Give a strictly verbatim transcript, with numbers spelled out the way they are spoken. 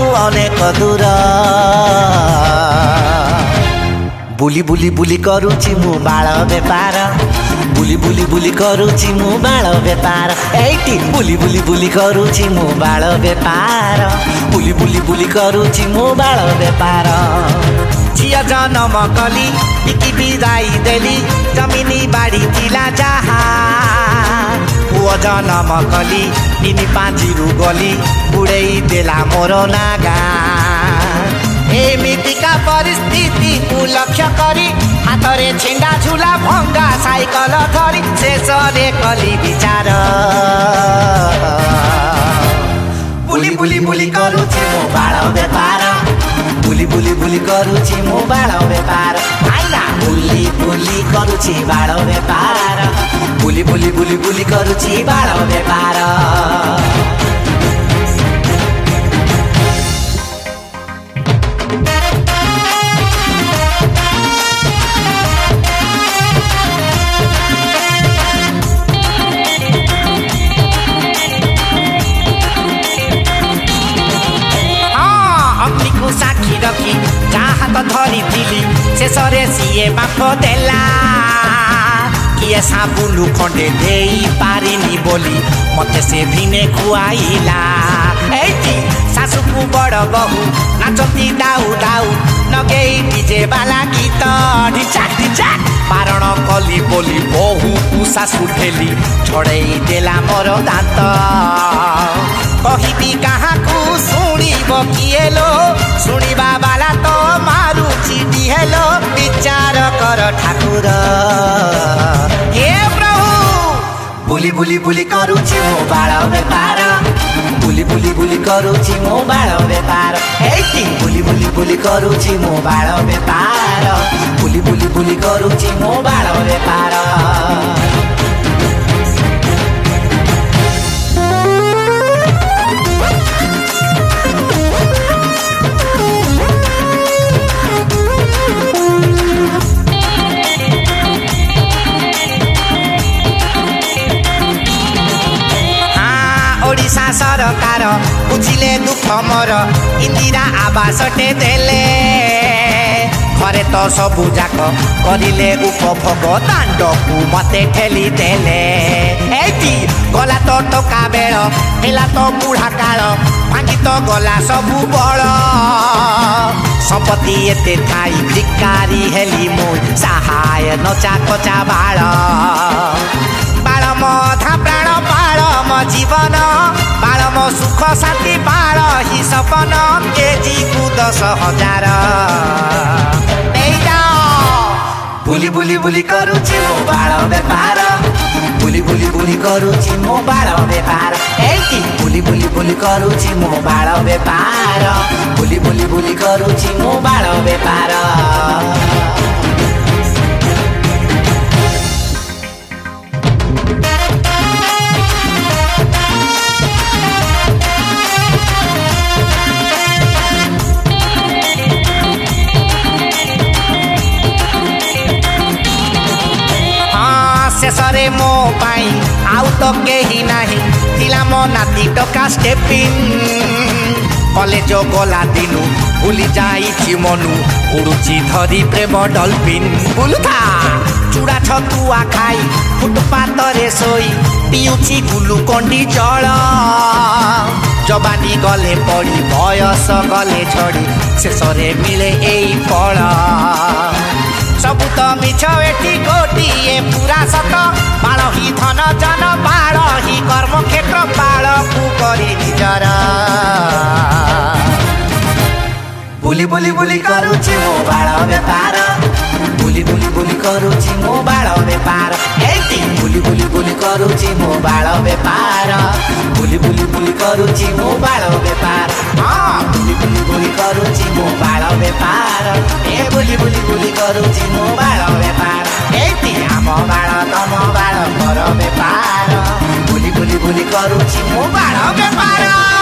अनेक दूर बुली बुली बुली करुची मु बाल बेपार बुली बुली बुली करुची मु बाल बेपार एटी बुली बुली बुली करुची मु बाल बेपार बुली बुली बुली करुची मु बाल बेपार झिया जन्म कली बिकी बिदाई देली जमिनी बाड़ी तिला जहा पुओ जन्म कली तिनी पाँचिरु गली उड़ेई देला मोर नागा एमितिका परिस्थिति को लक्ष्य करी हातरे छिंडा झुला भंगा साइकल धरी शेषरे कली विचार बुली बुली बुली करुची मो बाल बेपार बुली बुली बुली करुची मो बाल बेपार आइला बुली बुली करुची बाल बेपार बुली बुली बुली बुली करुची बाल बेपार साखी रखी जहाँ तो धरी थिली शेषरे सीए बाप देला किए साबुलु खंडे देई पारिनी बोली मते से भिने खुआइला एटी सासु को बड़ बहु नाचती दाऊ दाऊ नगेई डीजे वाला गीत ढिचाक ढिचाक पारण कली बोली बहु को सासु ठेली छड़ेई देला मोर दांत कहिबी कहाँ को शुणिब किए लो शुणिबा बाला तो मारुची हेलो विचार कर ठाकुर हे प्रभु बुली बुली बुली करुची मो बाल बेपार बुली बुली बुली करुची मो बाल बेपार एटी बुली बुली बुली करुची मो बाल बेपार बुली बुली बुली करुची मो बाल बेपार ओडिशा सरकार बुझिले दुख मोर इंदिरा आवास टे देले घरे तो सबु जाक करिले उपभोग दांड को मते ठेली देले एटी गला तो टका बेल हेला तो बुढ़ा काल भांगी तो गला सबु बड़ संपत्ति एते थाई भिकारी हेली मु सहाय नचा कचा बाल बाल मधा प्राण बाल म जीवन बाल म सुख शांति बाल ही सपन केजी को दस हजार बुली बुली बुली करुची मो बाल बेपार बुली बुली बुली करुची मो बाल बेपार एटी बुली बुली बुली करुची मो बाल बेपार बुली बुली बुली करुची मो बाल बेपार शेषरे मो पाई आउ तो केही नाही तिला मो नाती टका स्टेपिन कॉलेज गला दिनु भूली जाई मनु उड़ुची धरी प्रेम डल्फिन बुलुथा चूड़ा छतुआ खाई फुटपाथ रे सोई पिउची ग्लुकोंडी जल जवानी गले पड़ी बयस गले छड़ी शेषरे मिले एई फल सबु तो मिछ एटी गोटिए पूरा सत बाल ही धन जन बाल ही कर्म क्षेत्र बाल को करी निजर बुली बुली बुली करुची मो बाल बेपार बुली बुली बुली करुची मो बाल बेपार एटी बुली बुली बुली करुची मो बाल बेपार बुली बुली बुली करुची मो बाल बेपार हाँ बुली बुली बुली करुची मो बाल बेपार ए बुली बुली बुली करुची मो बाल बेपार एटी आम बाल तम बाल मोर बेपार बुली बुली बुली करुची मो बाल बेपार।